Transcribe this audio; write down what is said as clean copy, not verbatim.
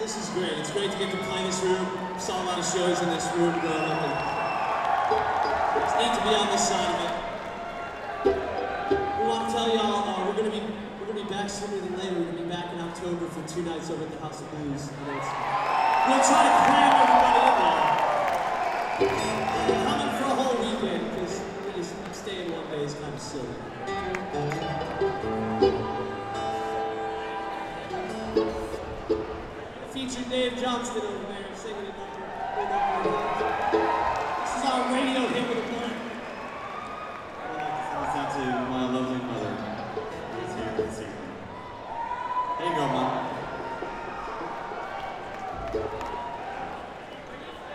This is great. It's great to get to play in this room. Saw a lot of shows in this room growing up, and it's neat to be on this side of it. We want to tell y'all we're gonna be back sooner than later. We're gonna be back in October for 2 nights over at the House of Blues. We'll try to cram everybody in there. We're coming for a whole weekend because just staying one day is kind of silly. Featured Dave Johnston over there singing it. This is our radio hit with a